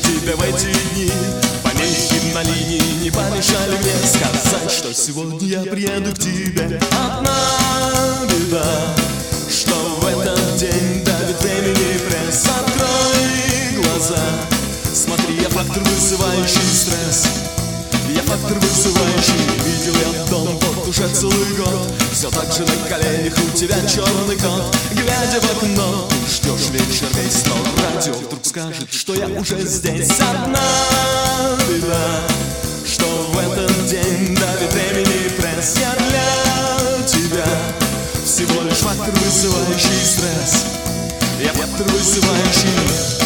тебе в эти дни. Помехи на линии не помешали мне сказать, что сегодня я приеду к тебе. Одна беда, что в этот день давит времени пресс. Открой глаза, смотри, я фактор, вызывающий стресс. Я фактор, вызывающий. Видел я дом вот уже целый год. Все так же на коленях у тебя черный кот. Глядя в окно, ждешь вечер весь, но радио вдруг скажет, что я уже здесь. Одна беда, что в этот день давит времени пресс. Я для тебя всего лишь фактор, вызывающий стресс. Я фактор, вызывающий.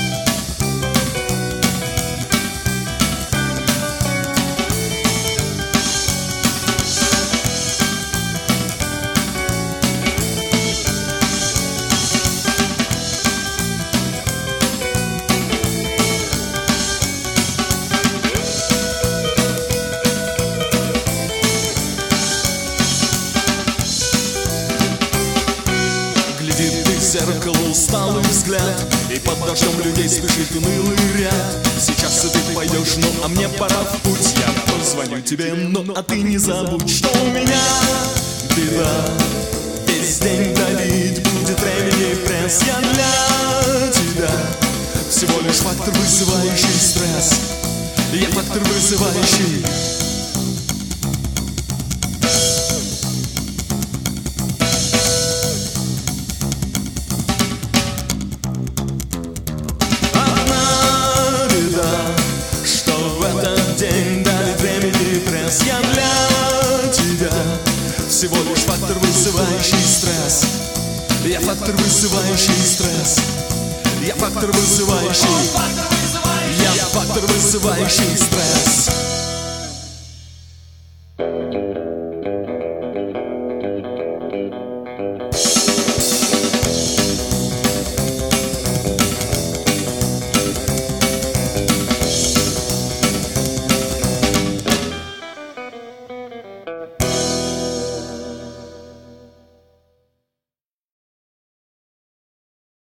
Зеркало, усталый взгляд, и под дождем людей спешит унылый ряд. Сейчас и ты пойдешь, ну а мне пора в путь. Я позвоню тебе, ну а ты не забудь, что у меня беда. Весь день давить будет времени пресс. Я для тебя всего лишь фактор, вызывающий стресс. Я фактор, вызывающий. Я для тебя всего лишь фактор, вызывающий стресс. Я фактор, вызывающий стресс. Я фактор, вызывающий. Я фактор, вызывающий стресс.